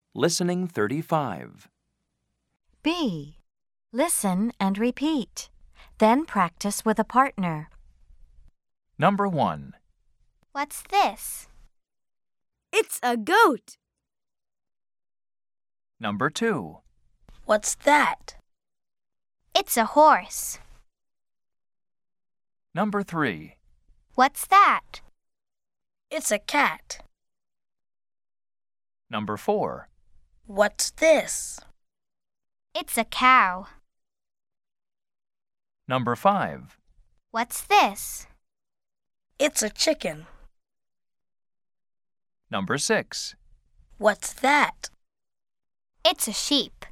Listening 35. B. Listen and repeat. Then practice with a partner. Number 1. What's this? It's a goat. Number 2. What's that? It's a horse. Number 3. What's that? It's a cat. Number 4. What's this? It's a cow. Number 5. What's this? It's a chicken. Number 6. What's that? It's a sheep.